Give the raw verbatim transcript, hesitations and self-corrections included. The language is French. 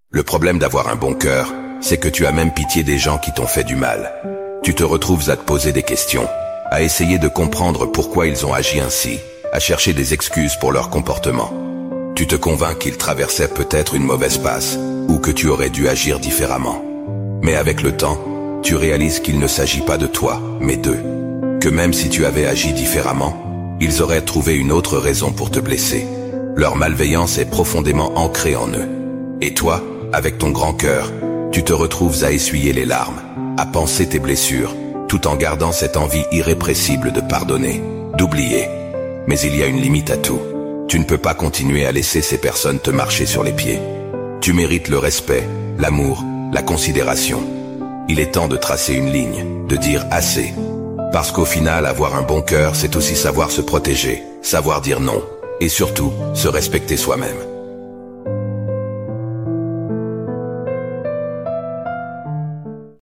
Le problème d'avoir un bon cœur, c'est que tu as même pitié des gens qui t'ont fait du mal. Tu te retrouves à te poser des questions, à essayer de comprendre pourquoi ils ont agi ainsi, à chercher des excuses pour leur comportement. Tu te convaincs qu'ils traversaient peut-être une mauvaise passe, ou que tu aurais dû agir différemment. Mais avec le temps, tu réalises qu'il ne s'agit pas de toi, mais d'eux. Que même si tu avais agi différemment, ils auraient trouvé une autre raison pour te blesser. Leur malveillance est profondément ancrée en eux. Et toi, avec ton grand cœur, tu te retrouves à essuyer les larmes, à penser tes blessures, tout en gardant cette envie irrépressible de pardonner, d'oublier. Mais il y a une limite à tout. Tu ne peux pas continuer à laisser ces personnes te marcher sur les pieds. Tu mérites le respect, l'amour, la considération. Il est temps de tracer une ligne, de dire assez. Parce qu'au final, avoir un bon cœur, c'est aussi savoir se protéger, savoir dire non, et surtout, se respecter soi-même.